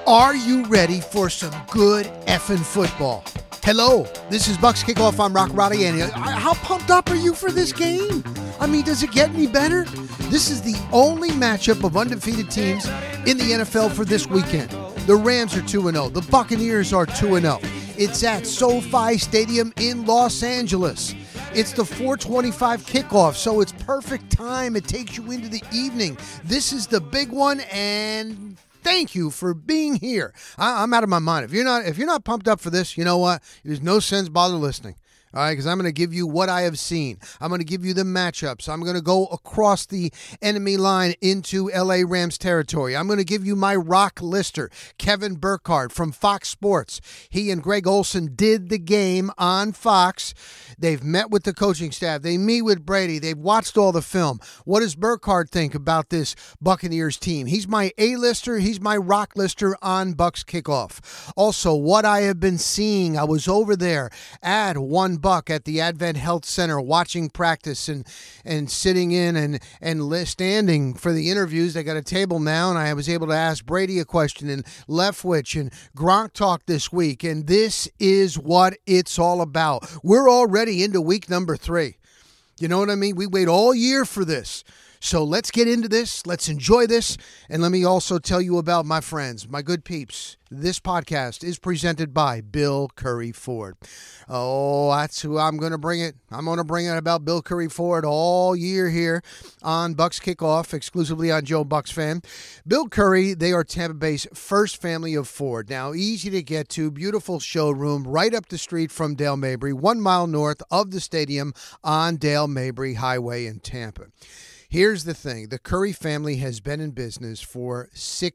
Are you ready for some good effing football? Hello, this is Bucks Kickoff. I'm Rock Radiani. How pumped up are you for this game? I mean, does it get any better? This is the only matchup of undefeated teams in the NFL for this weekend. The Rams are 2-0. The Buccaneers are 2-0. It's at SoFi Stadium in Los Angeles. It's the 4:25 kickoff, so it's perfect time. It takes you into the evening. This is the big one, and thank you for being here. I'm out of my mind. If you're not pumped up for this, you know what? There's no sense bother listening. All right, because I'm going to give you what I have seen. I'm going to give you the matchups. I'm going to go across the enemy line into LA Rams territory. I'm going to give you my rock lister, Kevin Burkhardt from Fox Sports. He and Greg Olsen did the game on Fox. They've met with the coaching staff. They meet with Brady. They've watched all the film. What does Burkhardt think about this Buccaneers team? He's my A-lister. He's my rock lister on Bucks Kickoff. Also, what I have been seeing, I was over there at $1 at the Advent Health Center watching practice and sitting in and standing for the interviews. They got a table now, and I was able to ask Brady a question and Leftwich and Gronk talk this week, and this is what it's all about. We're already into week number 3. You know what I mean? We wait all year for this. So let's get into this. Let's enjoy this. And let me also tell you about my friends, my good peeps. This podcast is presented by Bill Curry Ford. Oh, that's who I'm going to bring it. I'm going to bring it about Bill Curry Ford all year here on Bucks Kickoff, exclusively on Joe Bucks Fan. Bill Curry, they are Tampa Bay's first family of Ford. Now, easy to get to, beautiful showroom right up the street from Dale Mabry, 1 mile north of the stadium on Dale Mabry Highway in Tampa. Here's the thing. The Curry family has been in business for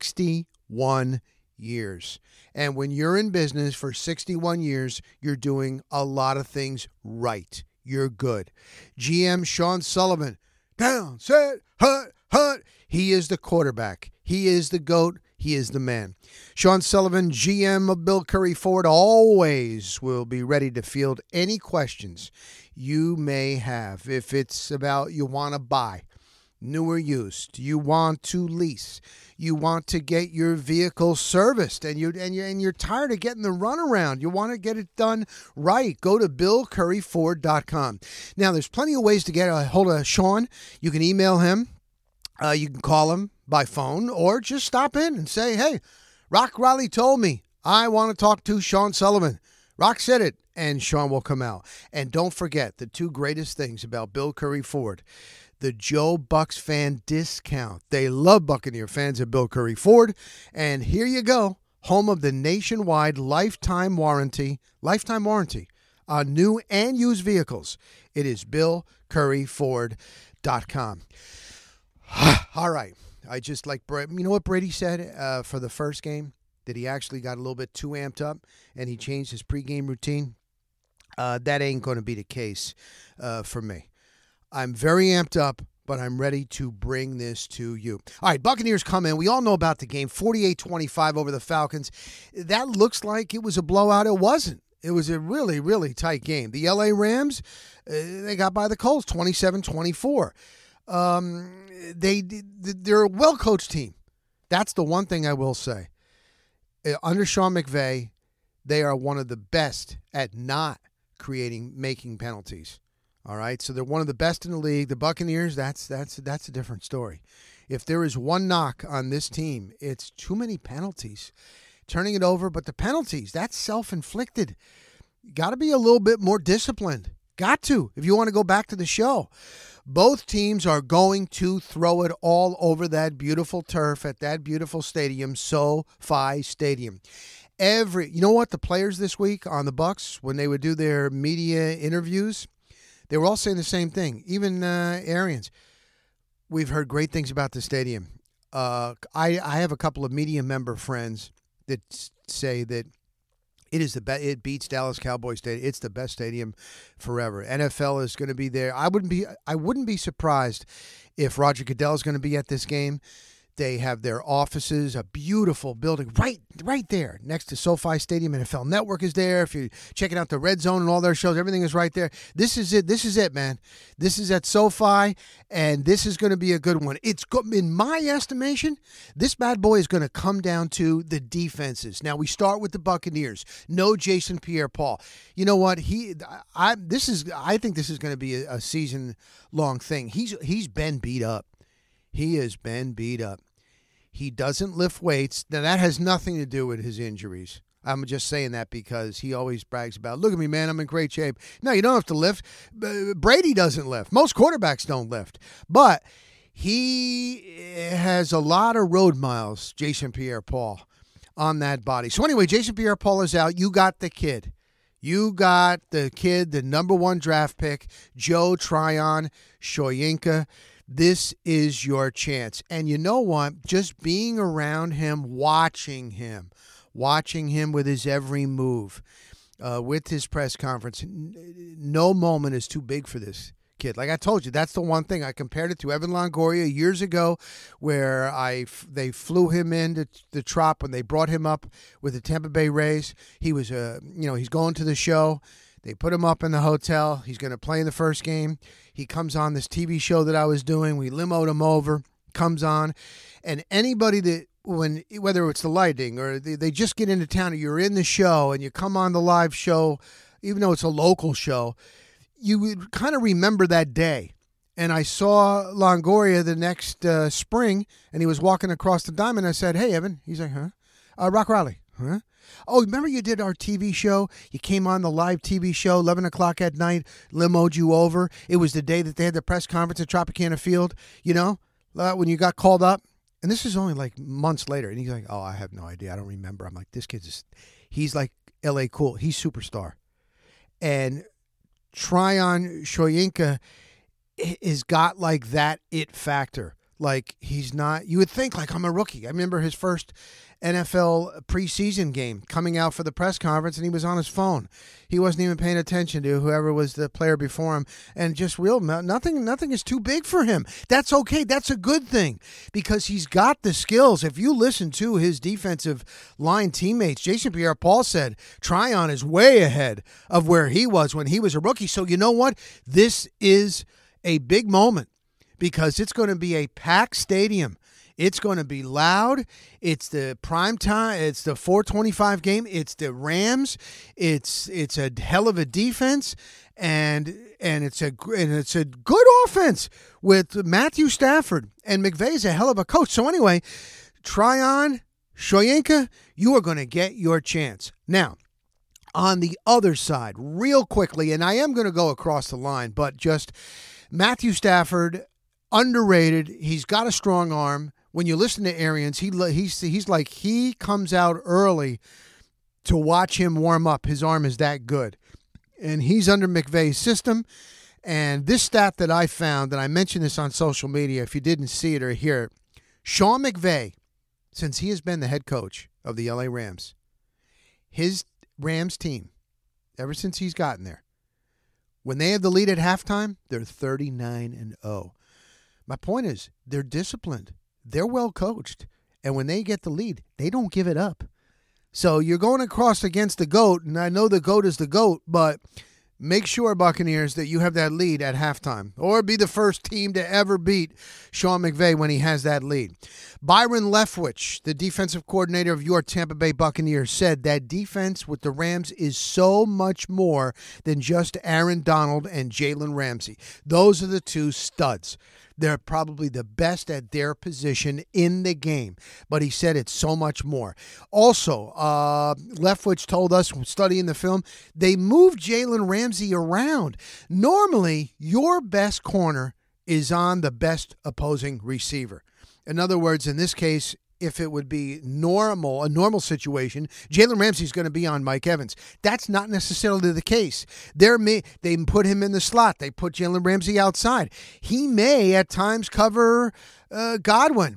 61 years. And when you're in business for 61 years, you're doing a lot of things right. You're good. GM Sean Sullivan, down, set, hut. He is the quarterback. He is the GOAT. He is the man. Sean Sullivan, GM of Bill Curry Ford, always will be ready to field any questions you may have. If it's about you want to buy, new or used, you want to lease, you want to get your vehicle serviced, and you're tired of getting the runaround, you want to get it done right, go to BillCurryFord.com. Now, there's plenty of ways to get a hold of Sean. You can email him, you can call him by phone, or just stop in and say, hey, Rock Riley told me I want to talk to Sean Sullivan. Rock said it, and Sean will come out. And don't forget the 2 greatest things about Bill Curry Ford: the Joe Bucks fan discount. They love Buccaneer fans at Bill Curry Ford. And here you go, home of the nationwide lifetime warranty on new and used vehicles. It is BillCurryFord.com. All right. I just like, you know what Brady said for the first game? That he actually got a little bit too amped up and he changed his pregame routine. That ain't going to be the case for me. I'm very amped up, but I'm ready to bring this to you. All right, Buccaneers come in. We all know about the game, 48-25 over the Falcons. That looks like it was a blowout. It wasn't. It was a really, really tight game. The LA Rams, they got by the Colts, 27-24. They're a well-coached team. That's the one thing I will say. Under Sean McVay, they are one of the best at not making penalties. All right, so they're one of the best in the league. The Buccaneers, that's a different story. If there is one knock on this team, it's too many penalties. Turning it over, but the penalties, that's self-inflicted. You got to be a little bit more disciplined. Got to, if you want to go back to the show. Both teams are going to throw it all over that beautiful turf at that beautiful stadium, SoFi Stadium. You know what, the players this week on the Bucks, when they would do their media interviews, they were all saying the same thing. Even Arians. We've heard great things about the stadium. I have a couple of media member friends that say that it is the best. It beats Dallas Cowboys Stadium. It's the best stadium forever. NFL is going to be there. I wouldn't be surprised if Roger Goodell is going to be at this game. They have their offices, a beautiful building right there next to SoFi Stadium. NFL Network is there. If you're checking out the Red Zone and all their shows, everything is right there. This is it. This is it, man. This is at SoFi, and this is going to be a good one. It's in my estimation, this bad boy is going to come down to the defenses. Now, we start with the Buccaneers. No Jason Pierre-Paul. You know what? I think this is going to be a season-long thing. He's been beat up. He has been beat up. He doesn't lift weights. Now, that has nothing to do with his injuries. I'm just saying that because he always brags about, look at me, man, I'm in great shape. No, you don't have to lift. Brady doesn't lift. Most quarterbacks don't lift. But he has a lot of road miles, Jason Pierre-Paul, on that body. So anyway, Jason Pierre-Paul is out. You got the kid. You got the kid, the number 1 draft pick, Joe Tryon Shoyinka. This is your chance. And you know what? Just being around him, watching him with his every move, with his press conference, no moment is too big for this kid. Like I told you, that's the one thing. I compared it to Evan Longoria years ago where they flew him into the Trop when they brought him up with the Tampa Bay Rays. He was, he's going to the show. They put him up in the hotel. He's going to play in the first game. He comes on this TV show that I was doing. We limoed him over, comes on. And anybody that, whether it's the Lightning or they just get into town or you're in the show and you come on the live show, even though it's a local show, you would kind of remember that day. And I saw Longoria the next spring, and he was walking across the diamond. I said, hey, Evan. He's like, huh? Rock Raleigh, huh? Oh, remember you did our TV show? You came on the live TV show, 11 o'clock at night, limoed you over. It was the day that they had the press conference at Tropicana Field, when you got called up. And this is only like months later. And he's like, oh, I have no idea. I don't remember. I'm like, this he's like L.A. cool. He's superstar. And Tryon Shoyinka has got like that it factor. Like he's not, you would think like I'm a rookie. I remember his first NFL preseason game coming out for the press conference and he was on his phone. He wasn't even paying attention to whoever was the player before him and just nothing is too big for him. That's okay. That's a good thing because he's got the skills. If you listen to his defensive line teammates, Jason Pierre-Paul said Tryon is way ahead of where he was when he was a rookie. So you know what? This is a big moment because it's going to be a packed stadium. It's going to be loud. It's the prime time. It's the 4:25 game. It's the Rams. It's a hell of a defense, and it's a good offense with Matthew Stafford, and McVay's a hell of a coach. So anyway, Tryon Shoyinka, you are going to get your chance now. On the other side, real quickly, and I am going to go across the line, but just Matthew Stafford, underrated. He's got a strong arm. When you listen to Arians, he's like he comes out early to watch him warm up. His arm is that good. And he's under McVay's system. And this stat that I found, and I mentioned this on social media, if you didn't see it or hear it, Sean McVay, since he has been the head coach of the LA Rams, his Rams team, ever since he's gotten there, when they have the lead at halftime, they're 39-0. My point is, they're disciplined. They're well coached. And when they get the lead, they don't give it up. So you're going across against the GOAT, and I know the GOAT is the GOAT, but make sure, Buccaneers, that you have that lead at halftime or be the first team to ever beat Sean McVay when he has that lead. Byron Leftwich, the defensive coordinator of your Tampa Bay Buccaneers, said that defense with the Rams is so much more than just Aaron Donald and Jalen Ramsey. Those are the two studs. They're probably the best at their position in the game. But he said it's so much more. Also, Leftwich told us, studying the film, they moved Jalen Ramsey around. Normally, your best corner is on the best opposing receiver. In other words, in this case, if it would be a normal situation, Jalen Ramsey's going to be on Mike Evans. That's not necessarily the case. They put him in the slot. They put Jalen Ramsey outside. He may at times cover Godwin.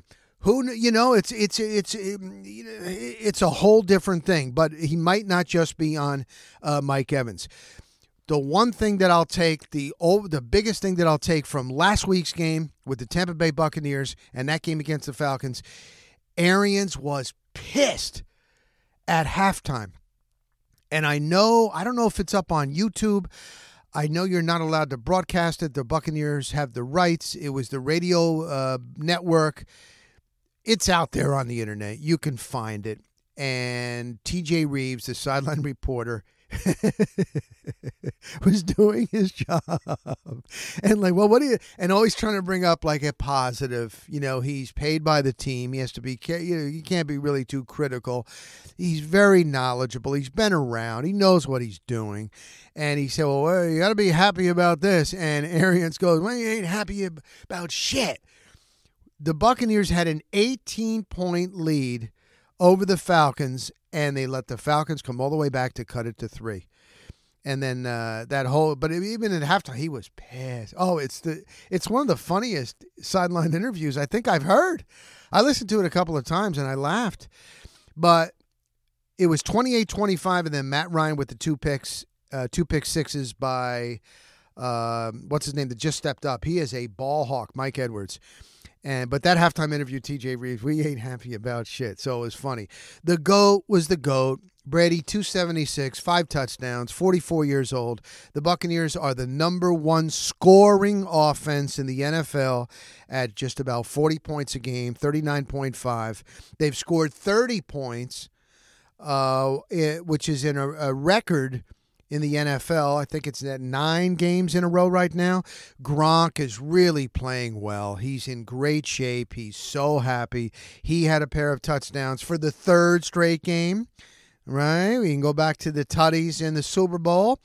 It's a whole different thing. But he might not just be on Mike Evans. The one thing that I'll take, the biggest thing that I'll take from last week's game with the Tampa Bay Buccaneers and that game against the Falcons, Arians was pissed at halftime. And I don't know if it's up on YouTube. I know you're not allowed to broadcast it. The Buccaneers have the rights. It was the radio network. It's out there on the internet. You can find it. And TJ Reeves, the sideline reporter, was doing his job. And like, well, and always trying to bring up like a positive, he's paid by the team. He has to be, you can't be really too critical. He's very knowledgeable. He's been around. He knows what he's doing. And he said, well, you got to be happy about this. And Arians goes, well, you ain't happy about shit. The Buccaneers had an 18-point lead over the Falcons, and they let the Falcons come all the way back to cut it to 3. And then but even at halftime, he was pissed. Oh, it's one of the funniest sideline interviews I think I've heard. I listened to it a couple of times, and I laughed. But it was 28-25, and then Matt Ryan with the two pick sixes by, what's his name, that just stepped up. He is a ball hawk, Mike Edwards. But that halftime interview, TJ Reeves, we ain't happy about shit. So it was funny. The GOAT was the GOAT. Brady, 276, 5 touchdowns, 44 years old. The Buccaneers are the number 1 scoring offense in the NFL at just about 40 points a game, 39.5. They've scored 30 points, which is in a record in the NFL. I think it's at 9 games in a row right now. Gronk is really playing well. He's in great shape. He's so happy. He had a pair of touchdowns for the 3rd straight game, right? We can go back to the Tutties in the Super Bowl.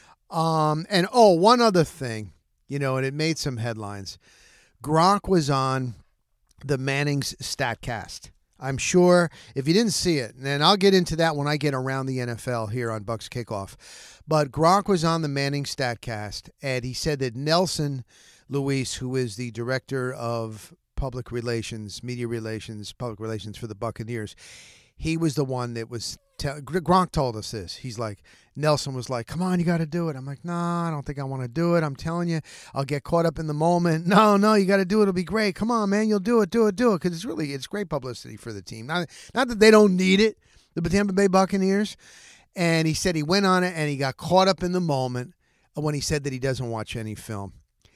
And one other thing, and it made some headlines. Gronk was on the Manning's Statcast. I'm sure if you didn't see it, and I'll get into that when I get around the NFL here on Bucks Kickoff, but Gronk was on the Manning Statcast, and he said that Nelson Luis, who is the director of public relations, media relations, public relations for the Buccaneers, he was the one that was Gronk told us this. He's like, Nelson was like, come on, you got to do it. I'm like, no, I don't think I want to do it. I'm telling you, I'll get caught up in the moment. No, you got to do it. It'll be great. Come on, man, you'll do it. Because it's great publicity for the team. Not that they don't need it, the Tampa Bay Buccaneers. And he said he went on it and he got caught up in the moment when he said that he doesn't watch any film.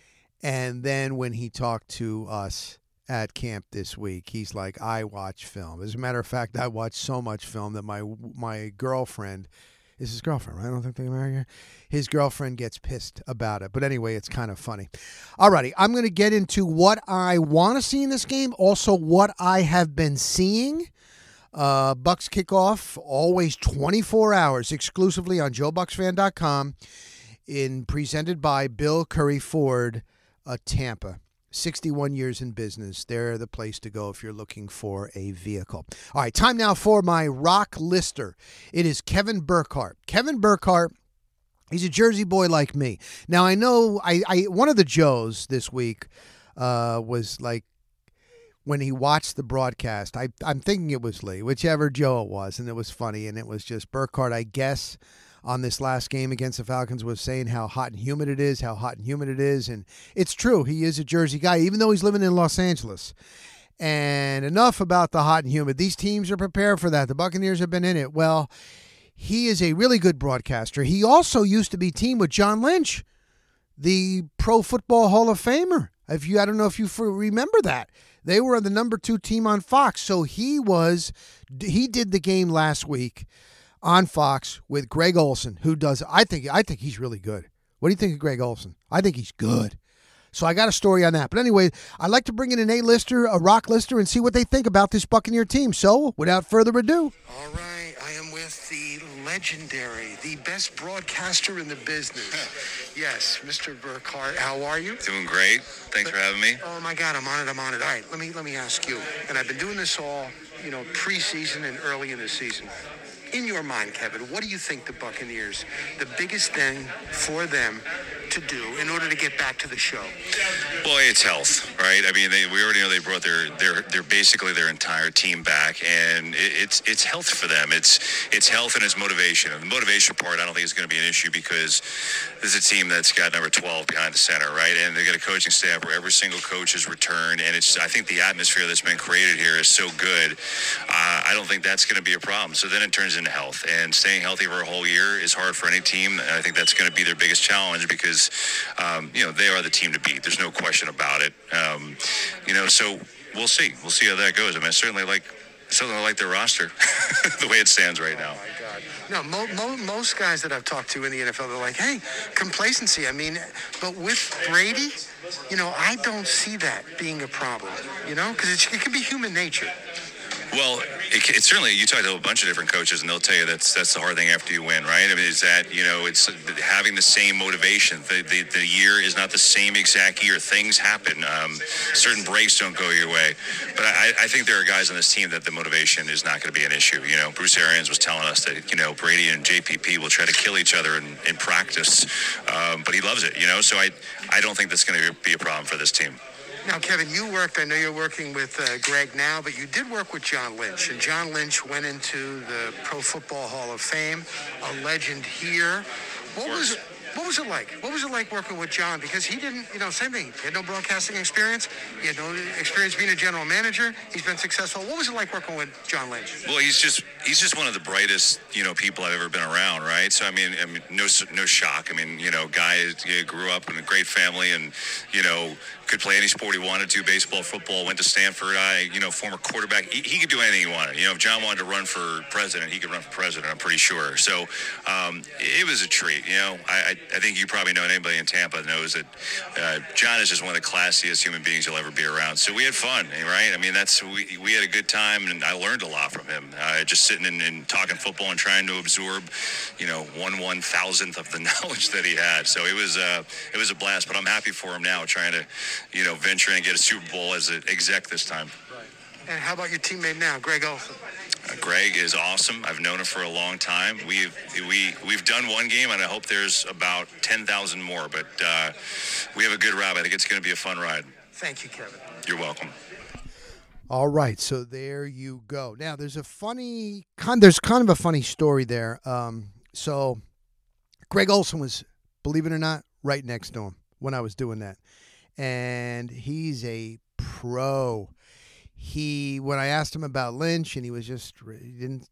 And then when he talked to us at camp this week, he's like, I watch film. As a matter of fact, I watch so much film that my girlfriend, is his girlfriend, right? I don't think they marry her. His girlfriend gets pissed about it. But anyway, it's kind of funny. Alrighty, I'm going to get into what I want to see in this game, also what I have been seeing. Bucks Kickoff, always 24 hours exclusively on JoeBucksFan.com, presented by Bill Curry Ford, Tampa. 61 years in business. They're the place to go if you're looking for a vehicle. All right, time now for my rock lister. It is Kevin Burkhardt. Kevin Burkhardt, he's a Jersey boy like me. Now, I know one of the Joes this week was like, when he watched the broadcast, I'm thinking it was Lee, whichever Joe it was, and it was funny, and it was just Burkhardt, I guess, on this last game against the Falcons was saying how hot and humid it is, and it's true. He is a Jersey guy, even though he's living in Los Angeles. And enough about the hot and humid. These teams are prepared for that. The Buccaneers have been in it. Well, he is a really good broadcaster. He also used to be teamed with John Lynch, the Pro Football Hall of Famer. I don't know if you remember that. They were the number 2 team on Fox. So he did the game last week on Fox with Greg Olsen, who does, I think he's really good. What do you think of Greg Olsen? I think he's good. So I got a story on that. But anyway, I'd like to bring in an A-lister, a rock lister, and see what they think about this Buccaneer team. So without further ado. All right, I am with the legendary, the best broadcaster in the business. Yes, Mr. Burkhardt, how are you? Doing great. Thanks for having me. Oh my God, I'm on it. All right, let me ask you. And I've been doing this all, preseason and early in the season. In your mind, Kevin, what do you think the Buccaneers, the biggest thing for them to do in order to get back to the show? Boy, it's health. right? I mean, we already know they brought their basically their entire team back, and it's health for them. It's health and it's motivation. And the motivation part, I don't think is going to be an issue because this is a team that's got number 12 behind the center, right? And they got a coaching staff where every single coach has returned, and I think the atmosphere that's been created here is so good. I don't think that's going to be a problem. So then it turns into health, and staying healthy for a whole year is hard for any team. And I think that's going to be their biggest challenge because, they are the team to beat. There's no question about it. So we'll see. We'll see how that goes. I mean, I certainly like their roster, the way it stands right now. Oh my God. No, most guys that I've talked to in the NFL, they're like, hey, complacency. I mean, but with Brady, I don't see that being a problem, because it can be human nature. Well, it's certainly, you talk to a bunch of different coaches, and they'll tell you that's the hard thing after you win, right? I mean, is that, it's having the same motivation. The year is not the same exact year. Things happen. Certain breaks don't go your way. But I think there are guys on this team that the motivation is not going to be an issue. Bruce Arians was telling us that, Brady and JPP will try to kill each other in practice, but he loves it, so I don't think that's going to be a problem for this team. Now, Kevin, I know you're working with Greg now, but you did work with John Lynch, and John Lynch went into the Pro Football Hall of Fame, a legend here. What was it like? What was it like working with John? Because he didn't, same thing. He had no broadcasting experience. He had no experience being a general manager. He's been successful. What was it like working with John Lynch? Well, he's just one of the brightest, people I've ever been around, right? So, I mean, no shock. I mean, guy grew up in a great family and, could play any sport he wanted to, baseball, football, went to Stanford, former quarterback. He could do anything he wanted. If John wanted to run for president, he could run for president, I'm pretty sure. So it was a treat, I think you probably know, anybody in Tampa knows that John is just one of the classiest human beings you'll ever be around. So we had fun, right? I mean, we had a good time, and I learned a lot from him. Just sitting and talking football and trying to absorb, 1/1000th of the knowledge that he had. So it was a blast, but I'm happy for him now, trying to venture and get a Super Bowl as an exec this time. Right. And how about your teammate now, Greg Olsen? Greg is awesome. I've known him for a long time. We've done one game, and I hope there's about 10,000 more. But we have a good ride. I think it's going to be a fun ride. Thank you, Kevin. You're welcome. All right, so there you go. Now, there's kind of a funny story there. So Greg Olsen was, believe it or not, right next to him when I was doing that. And he's a pro. When I asked him about Lynch, and he was just, didn't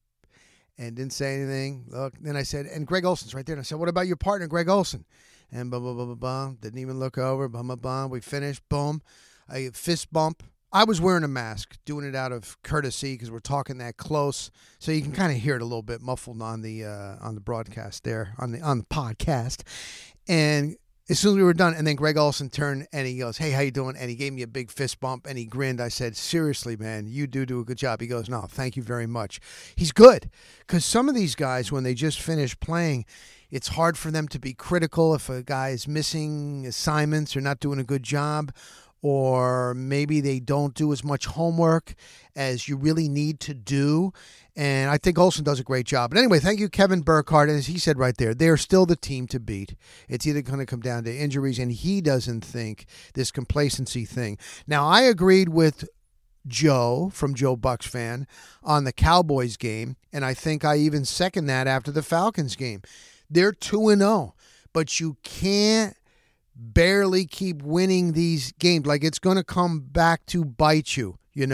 say anything. Look, then I said, and Greg Olsen's right there. And I said, what about your partner, Greg Olsen? And blah, blah, blah, blah, blah. Didn't even look over. Blah, blah, blah. We finished. Boom. A fist bump. I was wearing a mask, doing it out of courtesy because we're talking that close, so you can kind of hear it a little bit muffled on the broadcast there, on the podcast. And as soon as we were done, and then Greg Olsen turned and he goes, hey, how you doing? And he gave me a big fist bump and he grinned. I said, seriously, man, you do a good job. He goes, no, thank you very much. He's good, because some of these guys, when they just finish playing, it's hard for them to be critical if a guy is missing assignments or not doing a good job, or maybe they don't do as much homework as you really need to do. And I think Olsen does a great job. But anyway, thank you, Kevin Burkhardt. And as he said right there, they're still the team to beat. It's either going to come down to injuries, and he doesn't think this complacency thing. Now, I agreed with Joe from Joe Bucks Fan on the Cowboys game, and I think I even second that after the Falcons game. They're 2-0, but you can't barely keep winning these games. Like, it's going to come back to bite you,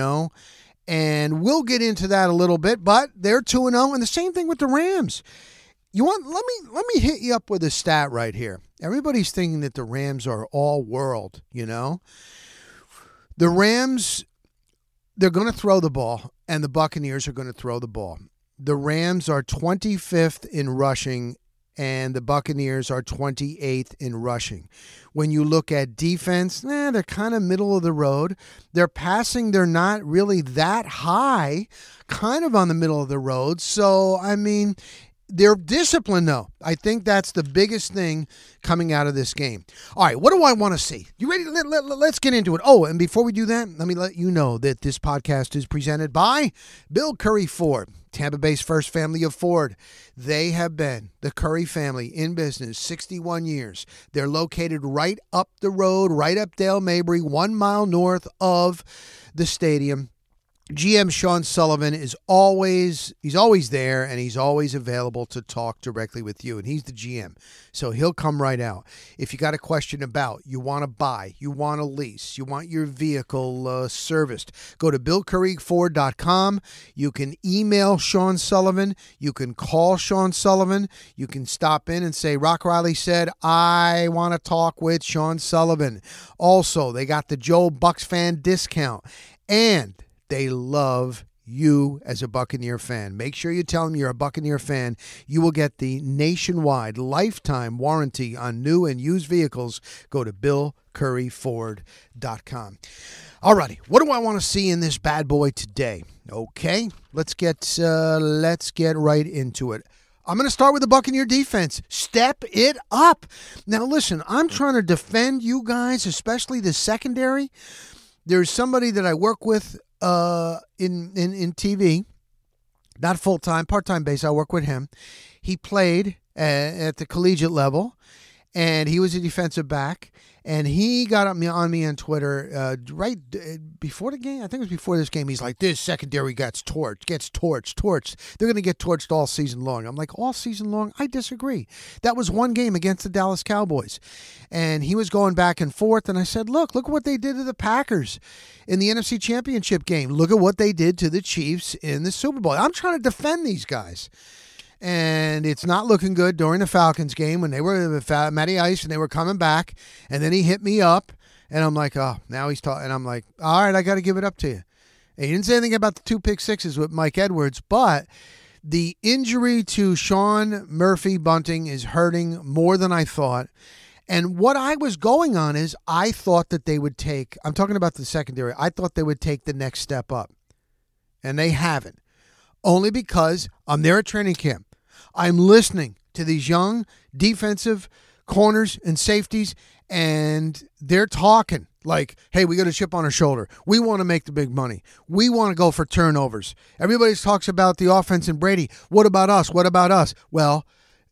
And we'll get into that a little bit, but they're 2-0, and the same thing with the Rams. Let me hit you up with a stat right here. Everybody's thinking that the Rams are all world, The Rams, they're going to throw the ball, and the Buccaneers are going to throw the ball. The Rams are 25th in rushing, and the Buccaneers are 28th in rushing. When you look at defense, they're kind of middle of the road. They're passing, they're not really that high, kind of on the middle of the road. So, I mean, They're disciplined, though. I think that's the biggest thing coming out of this game. All right, what do I want to see? You ready? Let's get into it. Oh, and before we do that, let me let you know that this podcast is presented by Bill Curry Ford, Tampa Bay's first family of Ford. They have been the Curry family in business 61 years. They're located right up the road, right up Dale Mabry, 1 mile north of the stadium. GM Sean Sullivan is always there, and he's always available to talk directly with you, and he's the GM, so he'll come right out. If you got a question about, you want to buy, you want to lease, you want your vehicle serviced, go to BillCurryFord.com. You can email Sean Sullivan. You can call Sean Sullivan. You can stop in and say, Rock Riley said, I want to talk with Sean Sullivan. Also, they got the Joe Bucks fan discount, and they love you as a Buccaneer fan. Make sure you tell them you're a Buccaneer fan. You will get the nationwide lifetime warranty on new and used vehicles. Go to BillCurryFord.com. All righty, what do I want to see in this bad boy today? Okay, let's get right into it. I'm going to start with the Buccaneer defense. Step it up. Now, listen, I'm trying to defend you guys, especially the secondary. There's somebody that I work with in TV, not full-time, part-time base. I work with him. He played at the collegiate level, and he was a defensive back. And he got on me on Twitter right before the game. I think it was before this game. He's like, this secondary gets torched. They're going to get torched all season long. I'm like, all season long? I disagree. That was one game against the Dallas Cowboys. And he was going back and forth. And I said, look what they did to the Packers in the NFC Championship game. Look at what they did to the Chiefs in the Super Bowl. I'm trying to defend these guys. And it's not looking good during the Falcons game when they were with Matty Ice and they were coming back. And then he hit me up, and I'm like, oh, now he's talking. And I'm like, all right, I got to give it up to you. And he didn't say anything about the 2 pick sixes with Mike Edwards, but the injury to Sean Murphy Bunting is hurting more than I thought. And what I was going on is I thought that they would take, I'm talking about the secondary, I thought they would take the next step up. And they haven't. Only because I'm there at training camp. I'm listening to these young defensive corners and safeties, and they're talking like, hey, we got a chip on our shoulder. We want to make the big money. We want to go for turnovers. Everybody talks about the offense and Brady. What about us? What about us? Well,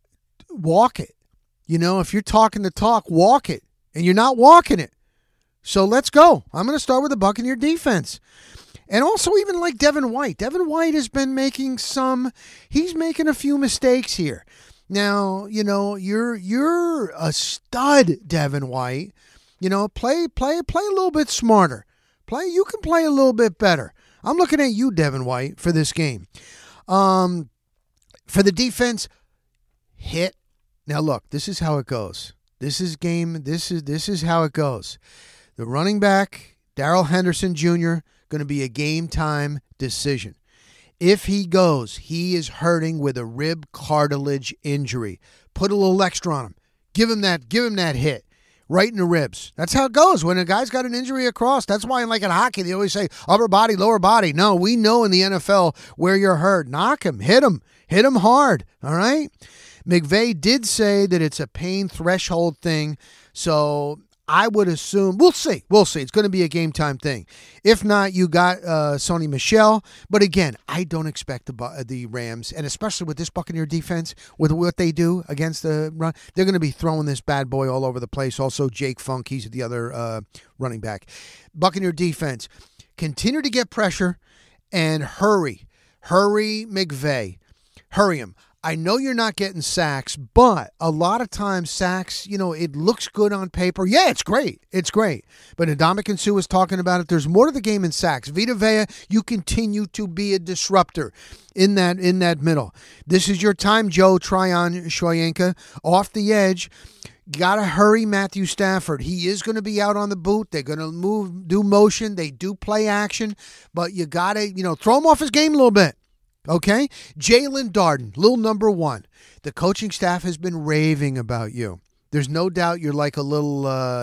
walk it. You know, if you're talking the talk, walk it. And you're not walking it. So let's go. I'm going to start with the Buccaneer defense. And also even like Devin White. Devin White has been making he's making a few mistakes here. Now, you know, you're a stud, Devin White. You know, play a little bit smarter. You can play a little bit better. I'm looking at you, Devin White, for this game. For the defense, hit. Now look, this is how it goes. This is how it goes. The running back, Darrell Henderson Jr., going to be a game time decision. If he goes, he is hurting with a rib cartilage injury. Put a little extra on him. Give him that hit right in the ribs. That's how it goes when a guy's got an injury across. That's why, like in hockey, they always say upper body, lower body. No, we know in the NFL where you're hurt. Knock him, hit him hard. All right. McVay did say that it's a pain threshold thing, so I would assume, we'll see. It's going to be a game time thing. If not, you got Sony Michel. But again, I don't expect the Rams, and especially with this Buccaneer defense, with what they do against the run, they're going to be throwing this bad boy all over the place. Also, Jake Funk, he's the other running back. Buccaneer defense, continue to get pressure and hurry. Hurry, McVay. Hurry him. I know you're not getting sacks, but a lot of times sacks, you know, it looks good on paper. Yeah, it's great. But Ndamukong Suh was talking about it. There's more to the game than sacks. Vita Vea, you continue to be a disruptor in that middle. This is your time, Joe Tryon-Shoyinka. Off the edge. Got to hurry Matthew Stafford. He is going to be out on the boot. They're going to do motion. They do play action. But you got to, throw him off his game a little bit. Okay? Jalen Darden, little number one. The coaching staff has been raving about you. There's no doubt you're like a little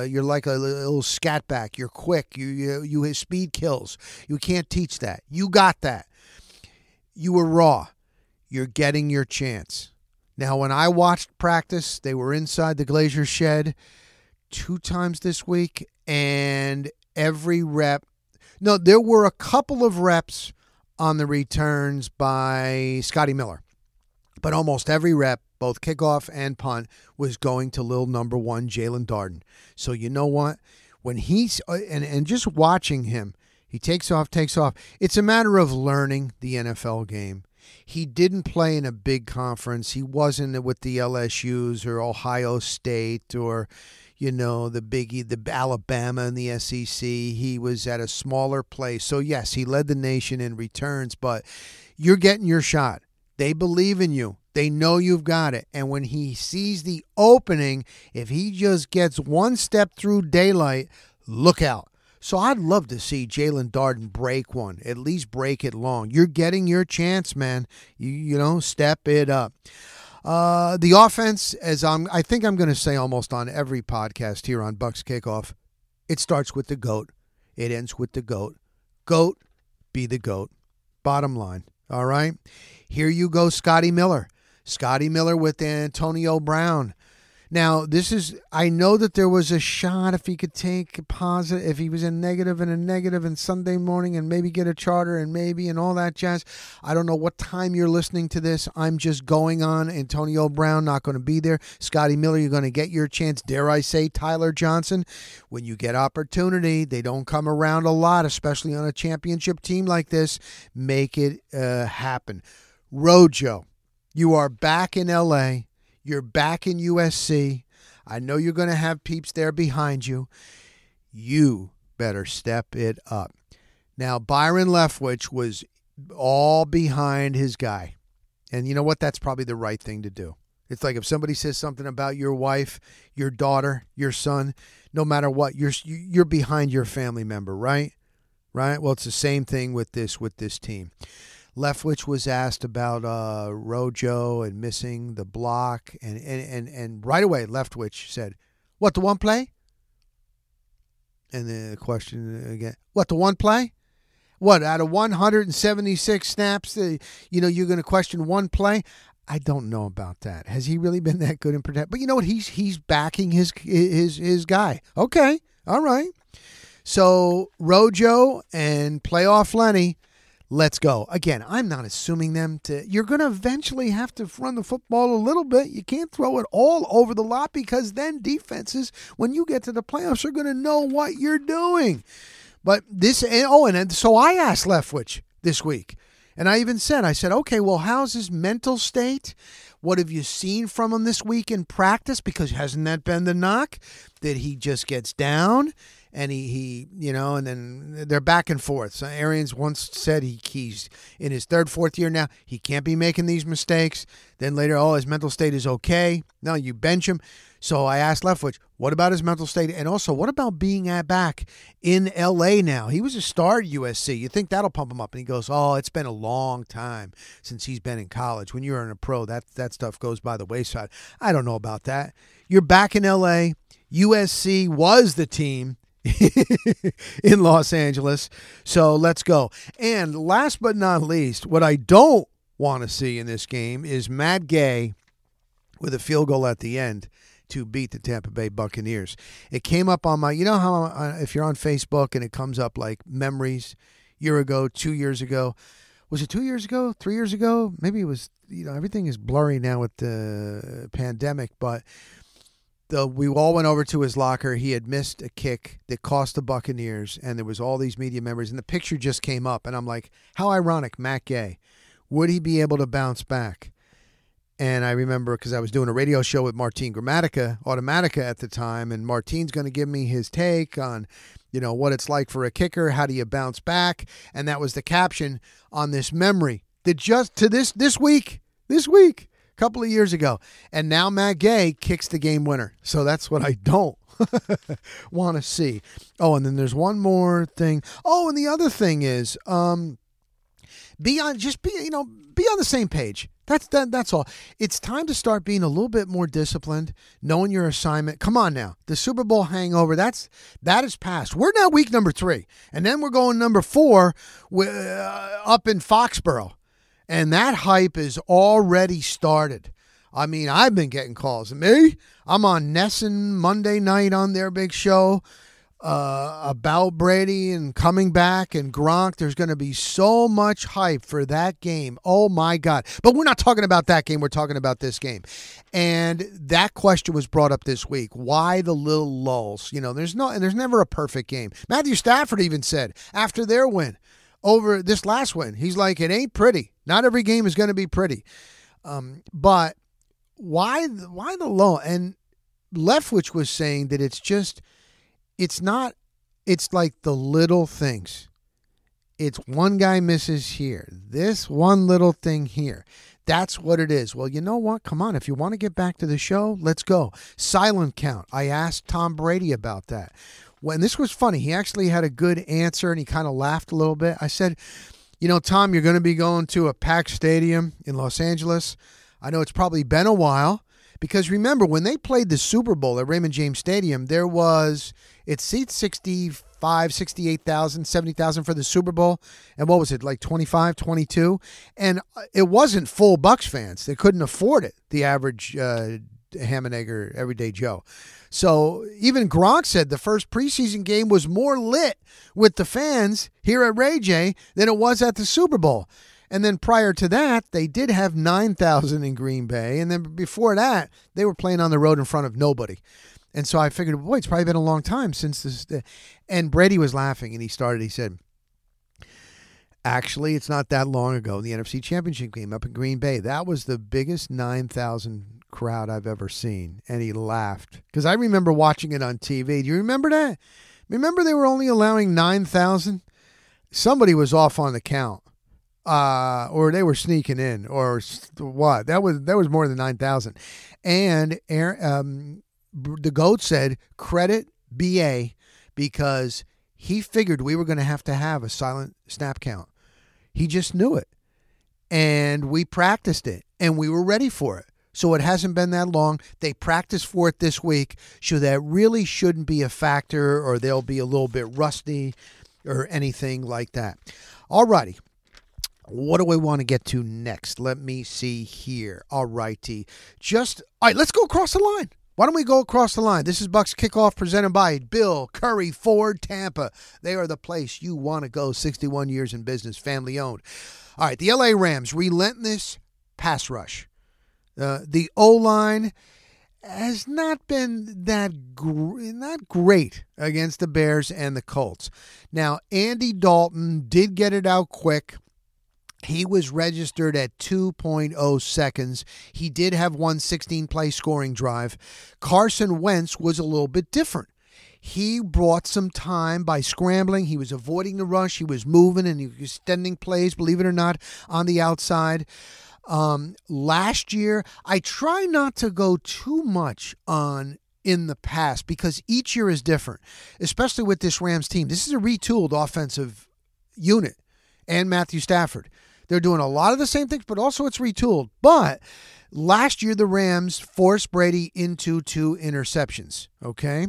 scat back. You're quick. You have speed kills. You can't teach that. You got that. You were raw. You're getting your chance. Now, when I watched practice, they were inside the Glazier shed 2 times this week, and every rep. No, there were a couple of reps on the returns by Scotty Miller, but almost every rep, both kickoff and punt, was going to little number 1, Jalen Darden. So you know what? When he's and just watching him, he takes off. It's a matter of learning the NFL game. He didn't play in a big conference. He wasn't with the LSUs or Ohio State or, the Alabama and the SEC. He was at a smaller place. So, yes, he led the nation in returns, but you're getting your shot. They believe in you. They know you've got it. And when he sees the opening, if he just gets one step through daylight, look out. So I'd love to see Jalen Darden break one, at least break it long. You're getting your chance, man. You step it up. The offense, I think I'm going to say almost on every podcast here on Bucks Kickoff, it starts with the GOAT. It ends with the GOAT. GOAT, be the GOAT. Bottom line, all right? Here you go, Scotty Miller. Scotty Miller with Antonio Brown. Now, I know that there was a shot if he could take a positive, if he was a negative and Sunday morning and maybe get a charter and all that jazz. I don't know what time you're listening to this. I'm just going on. Antonio Brown not going to be there. Scotty Miller, you're going to get your chance. Dare I say Tyler Johnson? When you get opportunity, they don't come around a lot, especially on a championship team like this. Make it happen. Rojo, you are back in L.A., you're back in USC. I know you're going to have peeps there behind you. You better step it up. Now, Byron Leftwich was all behind his guy. And you know what? That's probably the right thing to do. It's like if somebody says something about your wife, your daughter, your son, no matter what, you're behind your family member, right? Right? Well, it's the same thing with this team. Leftwich was asked about Rojo and missing the block, and right away Leftwich said, "What, the one play?" And the question again, "What, the one play? What, out of 176 snaps, you're going to question one play?" I don't know about that. Has he really been that good in protect? But you know what? He's backing his guy. Okay, all right. So Rojo and playoff Lenny. Let's go. Again, I'm not assuming them to. You're going to eventually have to run the football a little bit. You can't throw it all over the lot because then defenses, when you get to the playoffs, are going to know what you're doing. But so I asked Leftwich this week, and I even said, okay, well, how's his mental state? What have you seen from him this week in practice? Because hasn't that been the knock? That he just gets down? And he and then they're back and forth. So Arians once said he's in his 3rd, 4th year now. He can't be making these mistakes. Then later, his mental state is okay. No, you bench him. So I asked Leftwich, what about his mental state? And also, what about being back in L.A. now? He was a star at USC. You think that'll pump him up? And he goes, it's been a long time since he's been in college. When you're in a pro, that stuff goes by the wayside. I don't know about that. You're back in L.A. USC was the team in Los Angeles. So let's go. And last but not least, what I don't want to see in this game is Matt Gay with a field goal at the end to beat the Tampa Bay Buccaneers. It came up on my, how if you're on Facebook and it comes up like memories, year ago, 2 years ago. Was it 2 years ago? 3 years ago? Maybe it was, everything is blurry now with the pandemic, but we all went over to his locker. He had missed a kick that cost the Buccaneers, and there was all these media members, and the picture just came up, and I'm like, how ironic, Matt Gay. Would he be able to bounce back? And I remember because I was doing a radio show with Martin Automatica at the time, and Martin's going to give me his take on, what it's like for a kicker. How do you bounce back? And that was the caption on this memory that just to this week, a couple of years ago. And now Matt Gay kicks the game winner. So that's what I don't want to see. Oh, and then there's one more thing. Oh, and the other thing is, be on the same page. That's all. It's time to start being a little bit more disciplined, knowing your assignment. Come on now. The Super Bowl hangover, that is past. We're now week number 3. And then we're going number 4 up in Foxborough. And that hype is already started. I mean, I've been getting calls. Me? I'm on Nesson Monday night on their big show about Brady and coming back and Gronk. There's going to be so much hype for that game. Oh, my God. But we're not talking about that game. We're talking about this game. And that question was brought up this week. Why the little lulls? There's never a perfect game. Matthew Stafford even said after their win over this last win, he's like, it ain't pretty. Not every game is going to be pretty. But why the lull? And Leftwich was saying that it's like the little things. It's one guy misses here. This one little thing here. That's what it is. Well, you know what? Come on. If you want to get back to the show, let's go. Silent count. I asked Tom Brady about that. When this was funny, he actually had a good answer and he kind of laughed a little bit. I said, Tom, you're going to be going to a packed stadium in Los Angeles. I know it's probably been a while because remember when they played the Super Bowl at Raymond James Stadium, it seats 65, 68,000, 70,000 for the Super Bowl. And what was it, like 25, 22? And it wasn't full Bucs fans. They couldn't afford it, the average ham and egger everyday Joe. So even Gronk said the first preseason game was more lit with the fans here at Ray J than it was at the Super Bowl. And then prior to that, they did have 9,000 in Green Bay. And then before that, they were playing on the road in front of nobody. And so I figured, boy, it's probably been a long time since this. And Brady was laughing, and he said, actually, it's not that long ago, the NFC Championship game up in Green Bay. That was the biggest 9,000 crowd I've ever seen. And he laughed because I remember watching it on TV. Do you remember that? Remember they were only allowing 9,000? Somebody was off on the count. Or they were sneaking in or what? That was more than 9,000. And the GOAT said, credit BA, because he figured we were going to have a silent snap count. He just knew it. And we practiced it, and we were ready for it. So it hasn't been that long. They practiced for it this week, so that really shouldn't be a factor, or they'll be a little bit rusty or anything like that. All righty. What do I want to get to next? Let me see here. All righty. All right, let's go across the line. Why don't we go across the line? This is Bucs Kickoff presented by Bill Curry Ford Tampa. They are the place you want to go. 61 years in business, family owned. All right, the LA Rams, relentless pass rush. The O-line has not been not great against the Bears and the Colts. Now, Andy Dalton did get it out quick. He was registered at 2.0 seconds. He did have one 16-play scoring drive. Carson Wentz was a little bit different. He brought some time by scrambling. He was avoiding the rush. He was moving and he was extending plays, believe it or not, on the outside. Last year, I try not to go too much on in the past because each year is different, especially with this Rams team. This is a retooled offensive unit and Matthew Stafford. They're doing a lot of the same things, but also it's retooled. But last year, the Rams forced Brady into 2 interceptions, okay?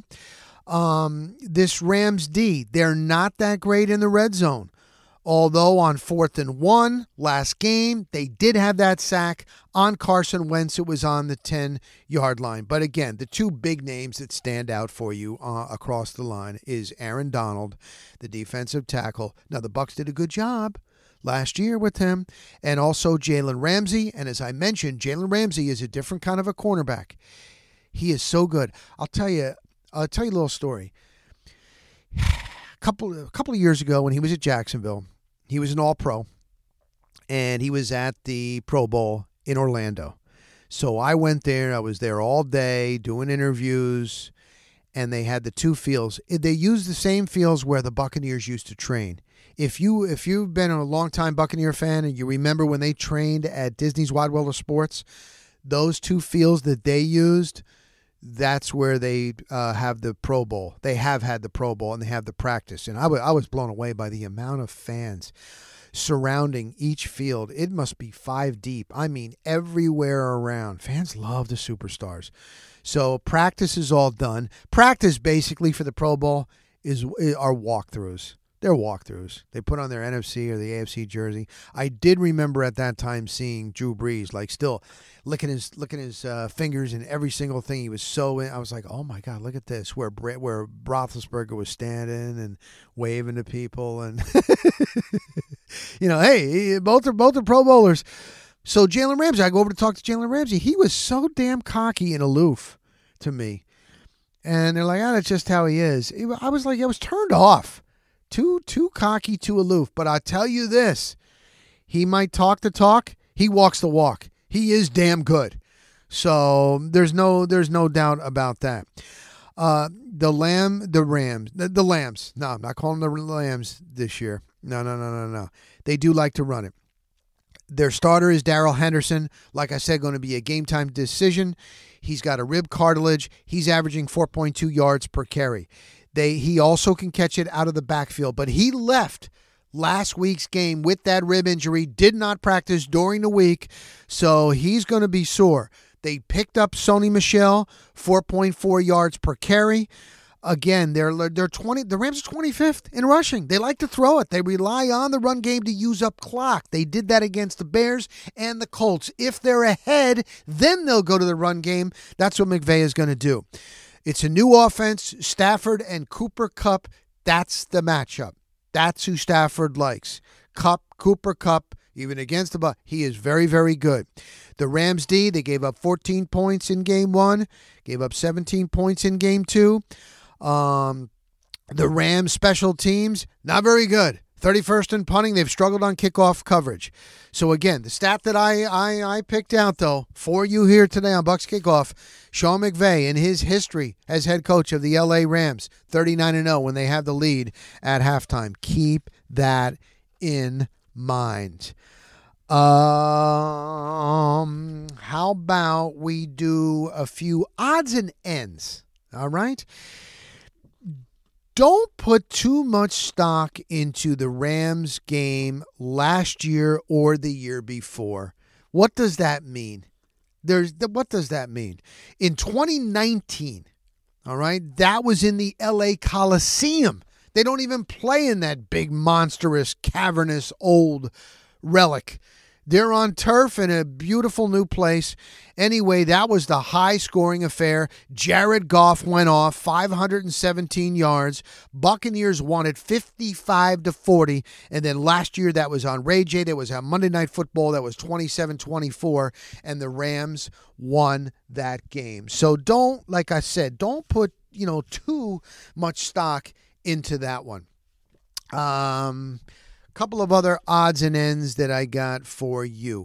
This Rams D, they're not that great in the red zone. Although on 4th and 1, last game, they did have that sack on Carson Wentz. It was on the 10-yard line. But again, the 2 big names that stand out for you across the line is Aaron Donald, the defensive tackle. Now, the Bucs did a good job last year with him, and also Jalen Ramsey. And as I mentioned, Jalen Ramsey is a different kind of a cornerback. He is so good. I'll tell you a little story. A couple of years ago when he was at Jacksonville, he was an All-Pro, and he was at the Pro Bowl in Orlando. So I went there. I was there all day doing interviews, and they had the 2 fields. They used the same fields where the Buccaneers used to train. If you've been a long-time Buccaneer fan and you remember when they trained at Disney's Wide World of Sports, those 2 fields that they used, that's where they have the Pro Bowl. They have had the Pro Bowl, and they have the practice. And I was blown away by the amount of fans surrounding each field. It must be 5 deep. I mean, everywhere around. Fans love the superstars. So practice is all done. Practice, basically, for the Pro Bowl are walkthroughs. They're walkthroughs. They put on their NFC or the AFC jersey. I did remember at that time seeing Drew Brees, like, still licking his fingers in every single thing. He was so in. I was like, oh my God, look at this. Where Roethlisberger was standing and waving to people, and hey, both are Pro Bowlers. So Jalen Ramsey, I go over to talk to Jalen Ramsey. He was so damn cocky and aloof to me, and they're like, that's just how he is. I was like, I was turned off. Too cocky, too aloof. But I tell you this, he might talk the talk. He walks the walk. He is damn good. So there's no doubt about that. The Lambs. No, I'm not calling them the Lambs this year. No. They do like to run it. Their starter is Darrell Henderson. Like I said, going to be a game-time decision. He's got a rib cartilage. He's averaging 4.2 yards per carry. He also can catch it out of the backfield, but he left last week's game with that rib injury, did not practice during the week, so he's going to be sore. They picked up Sony Michel, 4.4 yards per carry. Again, they're 20. The Rams are 25th in rushing. They like to throw it. They rely on the run game to use up clock. They did that against the Bears and the Colts. If they're ahead, then they'll go to the run game. That's what McVay is going to do. It's a new offense. Stafford and Cooper Kupp, that's the matchup. That's who Stafford likes. Cooper Kupp, even against the Bucs, he is very, very good. The Rams D, they gave up 14 points in game 1, gave up 17 points in game 2. The Rams special teams, not very good. 31st in punting. They've struggled on kickoff coverage. So again, the stat that I picked out, though, for you here today on Bucs Kickoff, Sean McVay, in his history as head coach of the L.A. Rams, 39-0 when they have the lead at halftime. Keep that in mind. How about we do a few odds and ends? All right? Don't put too much stock into the Rams game last year or the year before. What does that mean? What does that mean? In 2019, all right, that was in the LA Coliseum. They don't even play in that big, monstrous, cavernous, old relic. They're on turf in a beautiful new place. Anyway, that was the high-scoring affair. Jared Goff went off 517 yards. Buccaneers won it 55-40. And then last year, that was on Ray J. There was a Monday Night Football that was 27-24, and the Rams won that game. So don't, like I said, don't put too much stock into that one. Couple of other odds and ends that I got for you.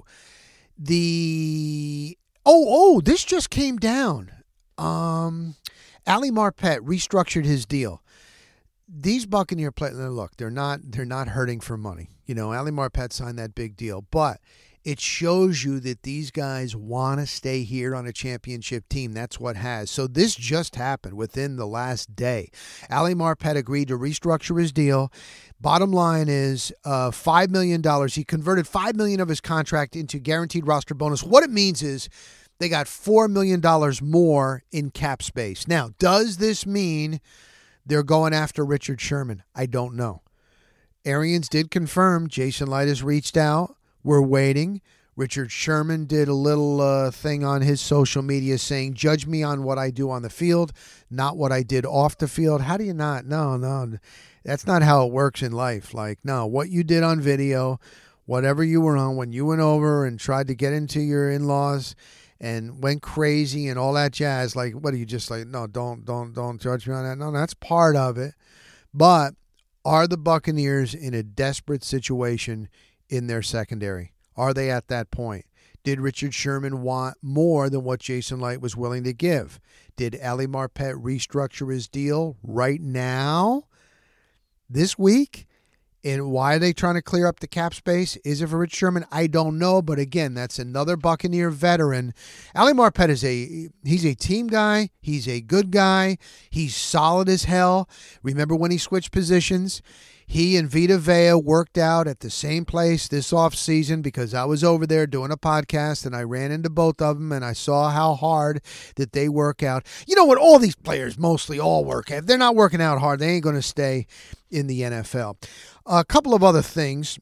This just came down. Ali Marpet restructured his deal. These Buccaneer players, look, they're not hurting for money. Ali Marpet signed that big deal, but it shows you that these guys want to stay here on a championship team. That's what has. So this just happened within the last day. Ali Marpet agreed to restructure his deal. Bottom line is $5 million. He converted $5 million of his contract into guaranteed roster bonus. What it means is they got $4 million more in cap space. Now, does this mean they're going after Richard Sherman? I don't know. Arians did confirm Jason Light has reached out. We're waiting. Richard Sherman did a little thing on his social media saying, judge me on what I do on the field, not what I did off the field. How do you not? No. That's not how it works in life. Like, no, what you did on video, whatever you were on, when you went over and tried to get into your in-laws and went crazy and all that jazz, like, what are you just like, no, don't judge me on that. No, that's part of it. But are the Buccaneers in a desperate situation in their secondary? Are they at that point? Did Richard Sherman want more than what Jason Light was willing to give? Did Ali Marpet restructure his deal right now, this week? And why are they trying to clear up the cap space? Is it for Rich Sherman? I don't know. But again, that's another Buccaneer veteran. Ali Marpet he's a team guy. He's a good guy. He's solid as hell. Remember when he switched positions? He and Vita Vea worked out at the same place this offseason because I was over there doing a podcast and I ran into both of them and I saw how hard that they work out. You know what? All these players mostly all work. If they're not working out hard, they ain't going to stay in the NFL. A couple of other things.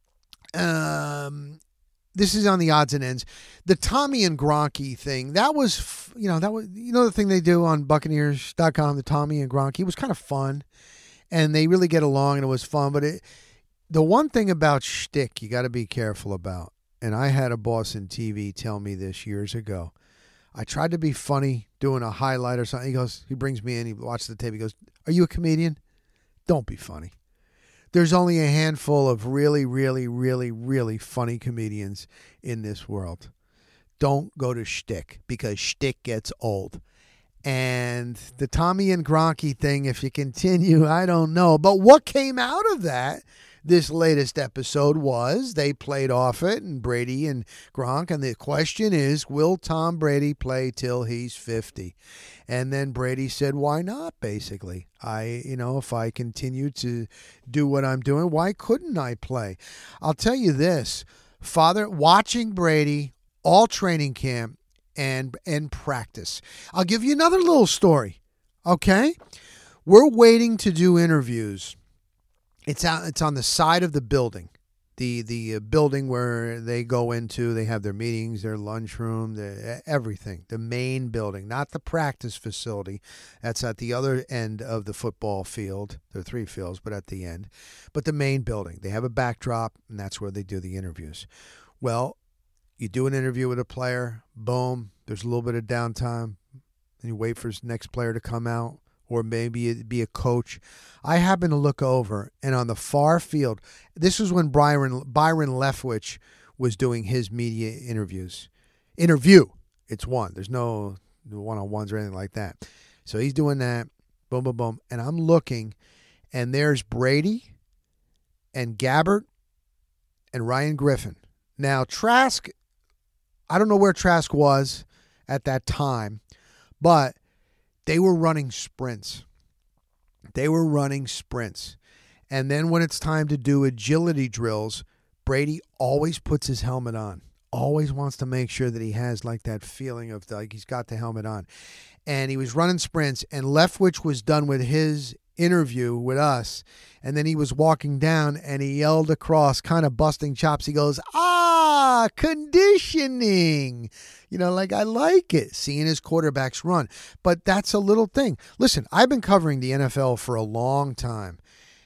This is on the odds and ends. The Tommy and Gronke thing, that was the thing they do on Buccaneers.com, the Tommy and Gronke. It was kind of fun, and they really get along, and it was fun. But the one thing about shtick you got to be careful about, and I had a boss in TV tell me this years ago. I tried to be funny doing a highlight or something. He brings me in, he watches the tape, he goes, "Are you a comedian? Don't be funny." There's only a handful of really, really, really, really funny comedians in this world. Don't go to shtick because shtick gets old. And the Tommy and Gronke thing, if you continue, I don't know. But what came out of that, this latest episode, was they played off it, and Brady and Gronk. And the question is, will Tom Brady play till he's 50? And then Brady said, why not, basically? If I continue to do what I'm doing, why couldn't I play? I'll tell you this, Father, watching Brady all training camp and practice. I'll give you another little story, okay? We're waiting to do interviews. It's on the side of the building. The building where they go into, they have their meetings, their lunchroom, everything. The main building, not the practice facility. That's at the other end of the football field. There are 3 fields, but at the end. But the main building. They have a backdrop, and that's where they do the interviews. Well, you do an interview with a player, boom, there's a little bit of downtime, and you wait for his next player to come out. Or maybe it'd be a coach. I happen to look over, and on the far field, this was when Byron Leftwich was doing his media interviews. It's one. There's no one-on-ones or anything like that. So he's doing that, boom, boom, boom. And I'm looking, and there's Brady and Gabbert and Ryan Griffin. Now, Trask, I don't know where Trask was at that time, but they were running sprints. And then when it's time to do agility drills, Brady always puts his helmet on. Always wants to make sure that he has like that feeling of like he's got the helmet on. And he was running sprints, and Leftwich was done with his interview with us. And then he was walking down and he yelled across, kind of busting chops. He goes, conditioning. I like it, seeing his quarterbacks run. But that's a little thing. Listen, I've been covering the NFL for a long time,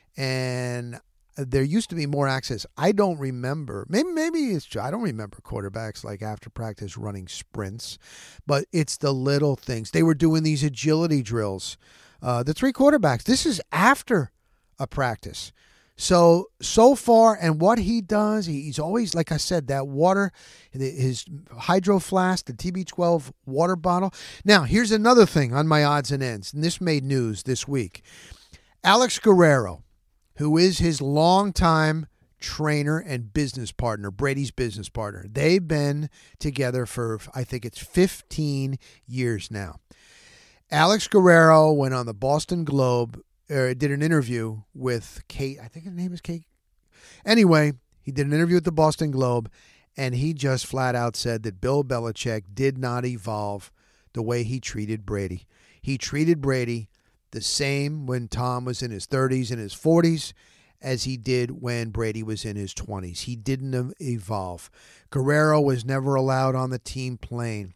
and there used to be more access. I don't remember. Maybe it's true. I don't remember quarterbacks like after practice running sprints, but it's the little things. They were doing these agility drills. The 3 quarterbacks. This is after a practice. So far, and what he does, he's always, like I said, that water, his hydro flask, the TB12 water bottle. Now, here's another thing on my odds and ends, and this made news this week. Alex Guerrero, who is his longtime trainer and business partner, Brady's business partner. They've been together for, I think it's 15 years now. Alex Guerrero went on the Boston Globe, did an interview with Kate. I think her name is Kate. Anyway, he did an interview with the Boston Globe, and he just flat out said that Bill Belichick did not evolve the way he treated Brady. He treated Brady the same when Tom was in his 30s and his 40s as he did when Brady was in his 20s. He didn't evolve. Guerrero was never allowed on the team plane.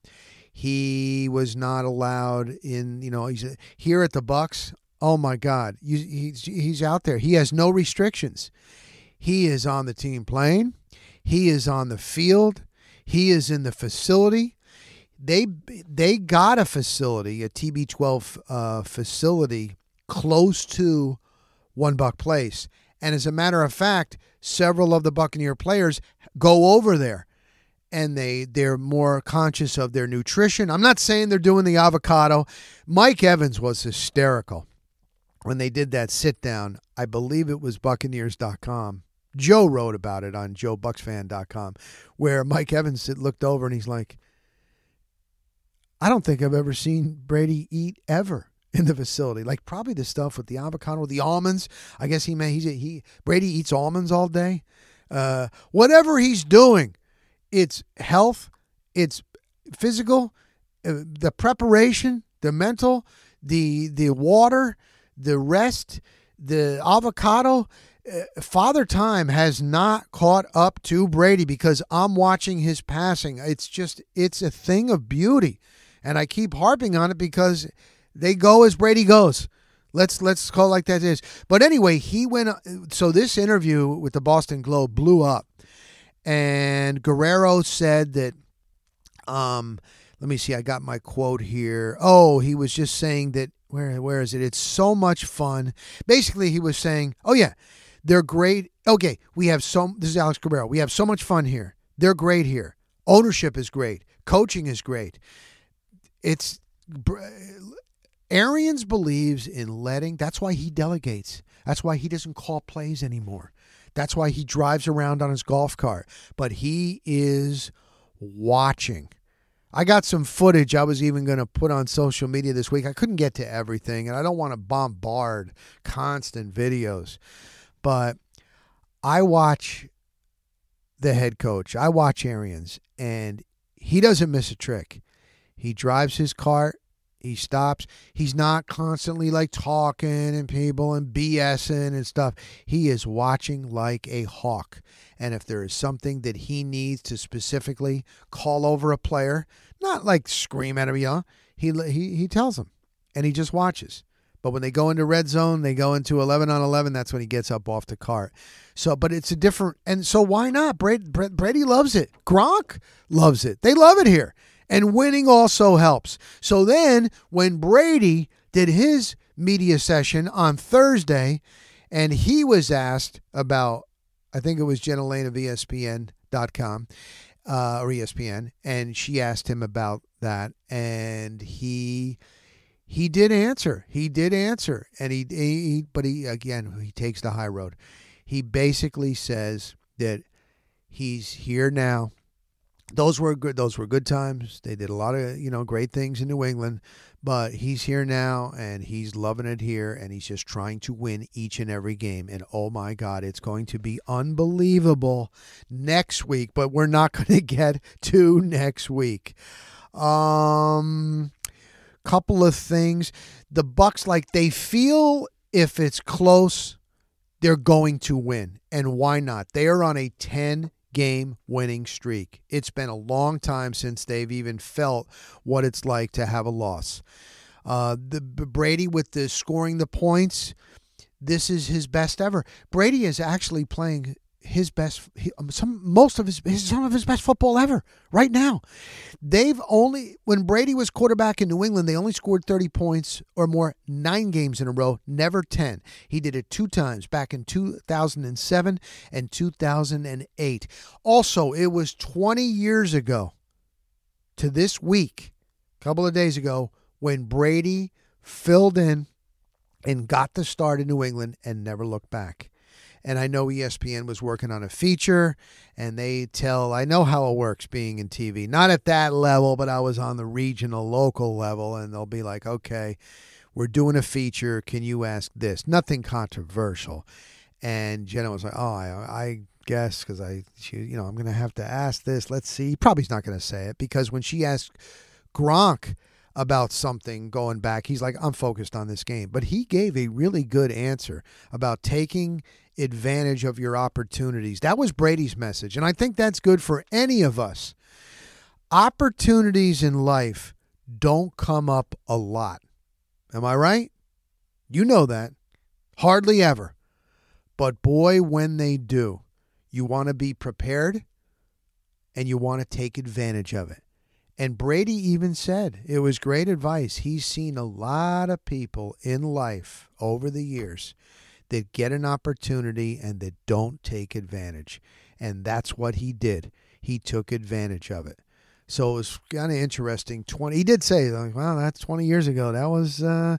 He was not allowed in, he's here at the Bucs. Oh my God, he's out there. He has no restrictions. He is on the team plane. He is on the field. He is in the facility. They got a facility, a TB12 facility close to One Buck Place. And as a matter of fact, several of the Buccaneer players go over there. And they're more conscious of their nutrition. I'm not saying they're doing the avocado. Mike Evans was hysterical when they did that sit-down. I believe it was Buccaneers.com. Joe wrote about it on JoeBucksFan.com, where Mike Evans looked over and he's like, I don't think I've ever seen Brady eat ever. in the facility. Like probably the stuff with the avocado, the almonds. I guess Brady eats almonds all day. Whatever he's doing, it's health, it's physical, the preparation, the mental, the water, the rest, the avocado. Father Time has not caught up to Brady because I'm watching his passing. It's a thing of beauty. And I keep harping on it because they go as Brady goes. Let's call it like that is. But anyway, so this interview with the Boston Globe blew up. And Guerrero said that, let me see, I got my quote here. Oh, he was just saying that, where is it? It's so much fun. Basically, he was saying, oh yeah, they're great. Okay, this is Alex Guerrero. We have so much fun here. They're great here. Ownership is great. Coaching is great. Arians believes in that's why he delegates. That's why he doesn't call plays anymore. That's why he drives around on his golf cart. But he is watching. I got some footage I was even going to put on social media this week. I couldn't get to everything, and I don't want to bombard constant videos. But I watch the head coach. I watch Arians, and he doesn't miss a trick. He drives his cart. He stops. He's not constantly like talking and people and BSing and stuff. He is watching like a hawk. And if there is something that he needs to specifically call over a player, not like scream at him, he tells them. And he just watches. But when they go into red zone, they go into 11 on 11, that's when he gets up off the cart. So, but it's a different, and so why not? Brady loves it. Gronk loves it. They love it here. And winning also helps. So then when Brady did his media session on Thursday, and he was asked about, I think it was Jenna Lane of ESPN.com, or ESPN, and she asked him about that, and he did answer. He did answer, and he takes the high road. He basically says that he's here now. Those were good times. They did a lot of, great things in New England, but he's here now and he's loving it here and he's just trying to win each and every game. And oh my God, it's going to be unbelievable next week, but we're not going to get to next week. Couple of things. The Bucs, they feel if it's close, they're going to win. And why not? They are on a 10-game winning streak. It's been a long time since they've even felt what it's like to have a loss. The Brady with the scoring the points, this is his best ever. Brady is actually playing his best, some of his best football ever right now. When Brady was quarterback in New England, they only scored 30 points or more 9 games in a row, never 10. He did it 2 times back in 2007 and 2008. Also, it was 20 years ago to this week, a couple of days ago, when Brady filled in and got the start in New England and never looked back. And I know ESPN was working on a feature, and I know how it works being in TV. Not at that level, but I was on the regional, local level, and they'll be like, okay, we're doing a feature. Can you ask this? Nothing controversial. And Jenna was like, oh, I guess, because I'm going to have to ask this. Let's see. Probably not going to say it, because when she asked Gronk about something going back, he's like, I'm focused on this game. But he gave a really good answer about taking advantage of your opportunities. That was Brady's message, and I think that's good for any of us. Opportunities in life don't come up a lot. Am I right? You know that. Hardly ever. But boy, when they do, you want to be prepared and you want to take advantage of it. And Brady even said it was great advice. He's seen a lot of people in life over the years that get an opportunity and that don't take advantage. And that's what he did. He took advantage of it. So it was kind of interesting. He did say, wow, that's 20 years ago. That was, that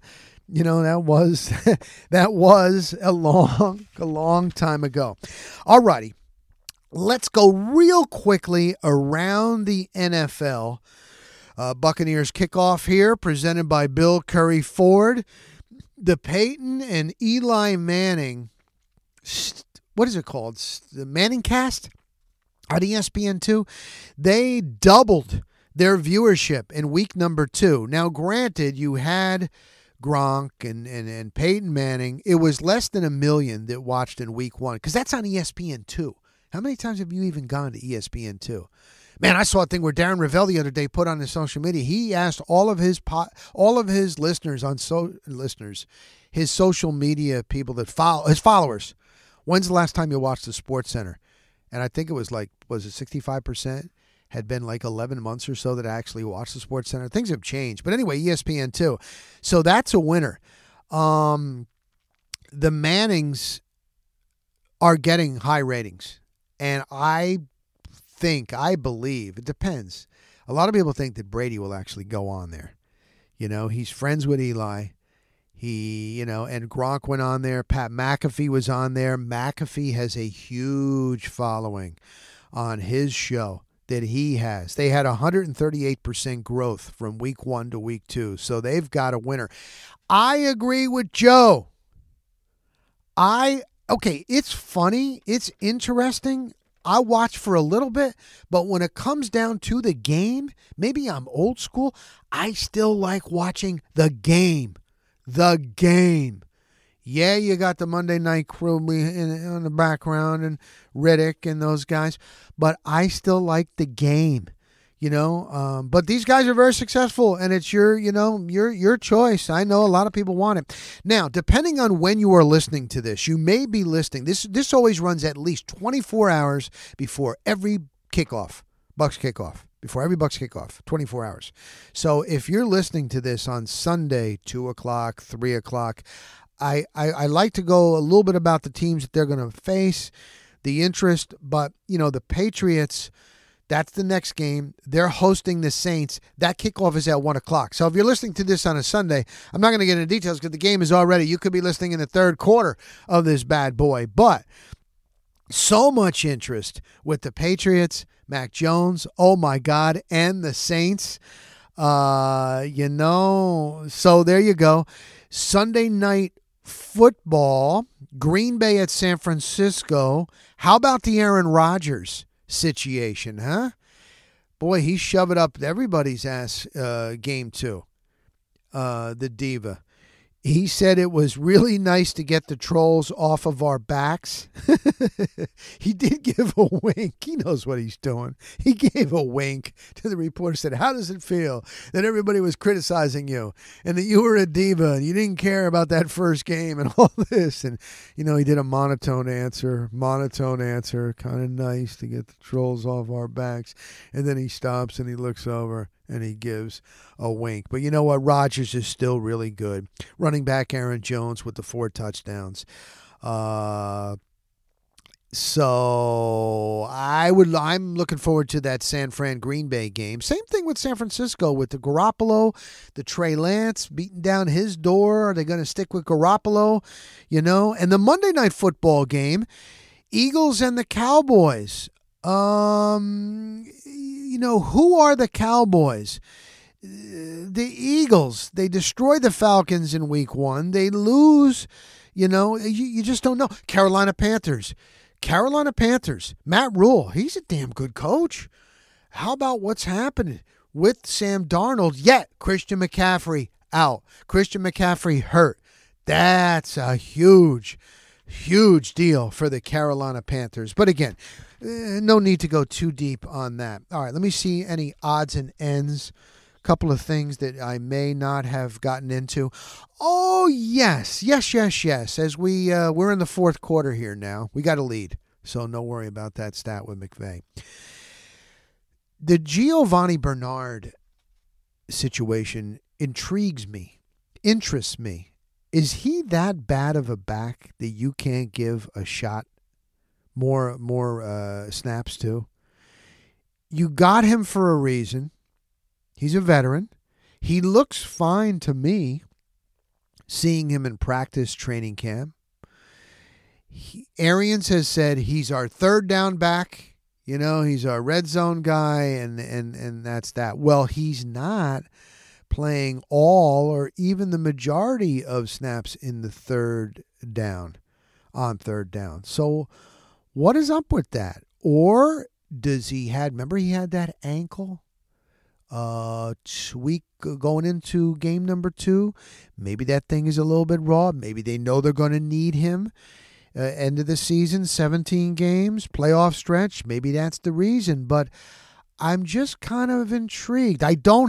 was a long time ago. All righty. Let's go real quickly around the NFL. Buccaneers kickoff here, presented by Bill Curry Ford. The Peyton and Eli Manning, what is it called? The Manning Cast on ESPN2. They doubled their viewership in week number 2. Now, granted, you had Gronk and Peyton Manning. It was less than 1 million that watched in week 1, because that's on ESPN2. How many times have you even gone to ESPN2? Man, I saw a thing where Darren Ravel the other day put on his social media. He asked all of his listeners his social media people that follow his followers, when's the last time you watched the Sports Center? And I think it was 65% had been 11 months or so that I actually watched the Sports Center. Things have changed, but anyway, ESPN2. So that's a winner. The Mannings are getting high ratings, and I believe, it depends. A lot of people think that Brady will actually go on there. He's friends with Eli. And Gronk went on there. Pat McAfee was on there. McAfee has a huge following on his show that he has. They had 138% growth from week 1 to week 2. So they've got a winner. I agree with Joe. It's funny. It's interesting. I watch for a little bit, but when it comes down to the game, maybe I'm old school. I still like watching the game. The game. Yeah, you got the Monday Night Crew in the background and Riddick and those guys, but I still like the game. But these guys are very successful, and it's your choice. I know a lot of people want it. Now, depending on when you are listening to this, you may be listening. This always runs at least 24 hours before every kickoff, Bucs kickoff. Before every Bucs kickoff, 24 hours. So if you're listening to this on Sunday, 2 o'clock, 3 o'clock, I like to go a little bit about the teams that they're going to face, the interest, but, the Patriots, that's the next game. They're hosting the Saints. That kickoff is at 1 o'clock. So if you're listening to this on a Sunday, I'm not going to get into details because the game is already, you could be listening in the third quarter of this bad boy. But so much interest with the Patriots, Mac Jones, oh my God, and the Saints. So there you go. Sunday night football, Green Bay at San Francisco. How about the Aaron Rodgers situation, huh? Boy, he shoved it up everybody's ass game 2. The diva. He said it was really nice to get the trolls off of our backs. He did give a wink. He knows what he's doing. He gave a wink to the reporter, said, how does it feel that everybody was criticizing you and that you were a diva and you didn't care about that first game and all this? And, he did a monotone answer, kind of nice to get the trolls off our backs. And then he stops and he looks over and he gives a wink. But you know what? Rodgers is still really good. Running back Aaron Jones with the 4 touchdowns. So I'm looking forward to that San Fran Green Bay game. Same thing with San Francisco with the Garoppolo, the Trey Lance beating down his door. Are they going to stick with Garoppolo? And the Monday Night Football game, Eagles and the Cowboys. Who are the Cowboys? The Eagles, they destroy the Falcons in week 1. They lose, you just don't know. Carolina Panthers. Matt Rule, he's a damn good coach. How about what's happening with Sam Darnold? Yet Christian McCaffrey out. Christian McCaffrey hurt. That's a huge deal for the Carolina Panthers. But again, no need to go too deep on that. All right, let me see any odds and ends. A couple of things that I may not have gotten into. Oh, yes. As we're in the fourth quarter here now. We got a lead, so no worry about that stat with McVay. The Giovanni Bernard situation intrigues me, interests me. Is he that bad of a back that you can't give a shot more snaps to? You got him for a reason. He's a veteran. He looks fine to me, seeing him in practice training camp. Arians has said he's our third down back. You know, he's our red zone guy, and that's that. Well, he's not playing all or even the majority of snaps in the on third down. So what is up with that? Or does remember he had that ankle week going into game number 2? Maybe that thing is a little bit raw. Maybe they know they're going to need him. End of the season, 17 games, playoff stretch. Maybe that's the reason. But I'm just kind of intrigued. I'm going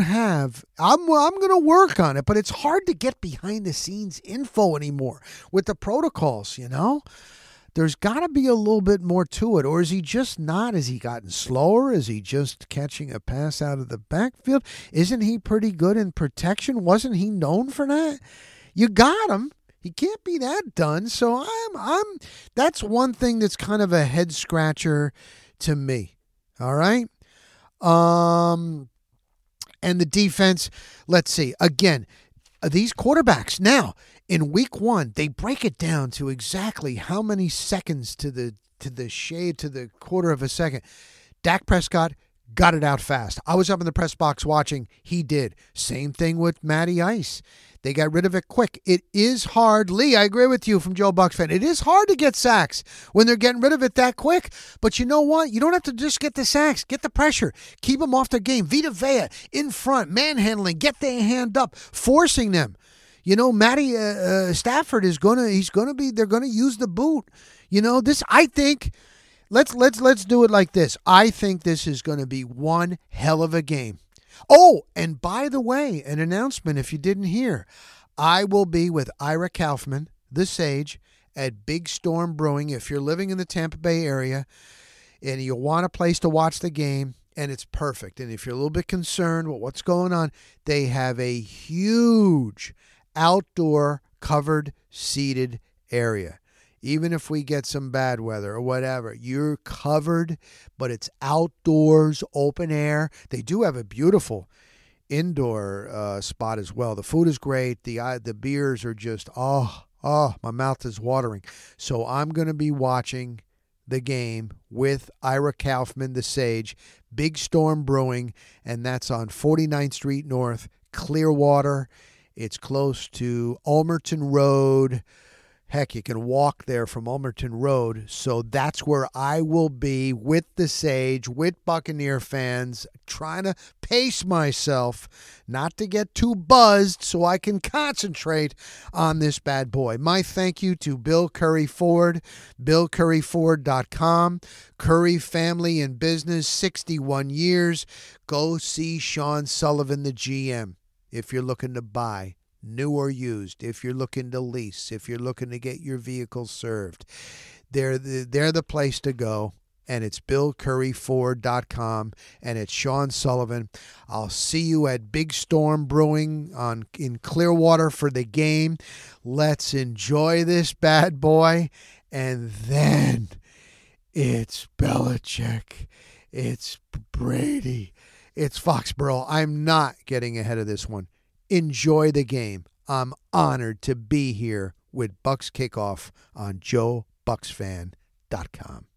to work on it, but it's hard to get behind the scenes info anymore with the protocols, you know? There's got to be a little bit more to it. Or is he just not? Has he gotten slower? Is he just catching a pass out of the backfield? Isn't he pretty good in protection? Wasn't he known for that? You got him. He can't be that done. So that's one thing that's kind of a head scratcher to me. All right. And the defense, let's see. Again, these quarterbacks now in week 1, they break it down to exactly how many seconds to the quarter of a second. Dak Prescott got it out fast. I was up in the press box watching. He did. Same thing with Matty Ice. They got rid of it quick. It is hard. Lee, I agree with you from Joe Bucks fan. It is hard to get sacks when they're getting rid of it that quick. But you know what? You don't have to just get the sacks. Get the pressure. Keep them off their game. Vita Vea in front, manhandling, get their hand up, forcing them. You know, Matty Stafford they're going to use the boot. You know, this, I think, let's do it like this. I think this is going to be one hell of a game. Oh, and by the way, an announcement if you didn't hear. I will be with Ira Kaufman, the Sage, at Big Storm Brewing. If you're living in the Tampa Bay area and you want a place to watch the game, and it's perfect. And if you're a little bit concerned with what's going on, they have a huge outdoor covered seated area. Even if we get some bad weather or whatever, you're covered, but it's outdoors, open air. They do have a beautiful indoor spot as well. The food is great. The beers are just, my mouth is watering. So I'm going to be watching the game with Ira Kaufman, the Sage, Big Storm Brewing, and that's on 49th Street North, Clearwater. It's close to Ulmerton Road. Heck, you can walk there from Ulmerton Road. So that's where I will be with the Sage, with Buccaneer fans, trying to pace myself not to get too buzzed so I can concentrate on this bad boy. My thank you to Bill Curry Ford, BillCurryFord.com. Curry family in business, 61 years. Go see Sean Sullivan, the GM, if you're looking to buy, new or used, if you're looking to lease, if you're looking to get your vehicle served. They're the place to go, and it's BillCurryFord.com, and it's Sean Sullivan. I'll see you at Big Storm Brewing in Clearwater for the game. Let's enjoy this bad boy, and then it's Belichick, it's Brady, it's Foxborough. I'm not getting ahead of this one. Enjoy the game. I'm honored to be here with Bucks Kickoff on JoeBucksFan.com.